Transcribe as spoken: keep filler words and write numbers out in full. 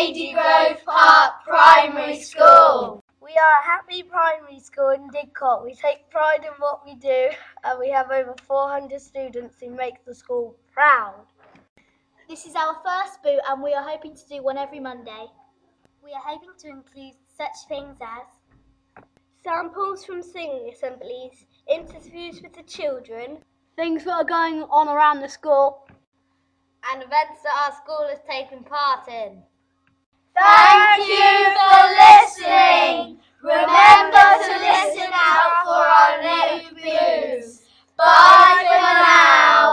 Lady Grove Park Primary School. We are a happy primary school in Didcot. We take pride in what we do, and we have over four hundred students who make the school proud. This is our first boot, and we are hoping to do one every Monday. We are hoping to include such things as samples from singing assemblies, interviews with the children, things that are going on around the school, and events that our school has taken part in. Thank you for listening. Remember to listen out for our new booths. Bye for now.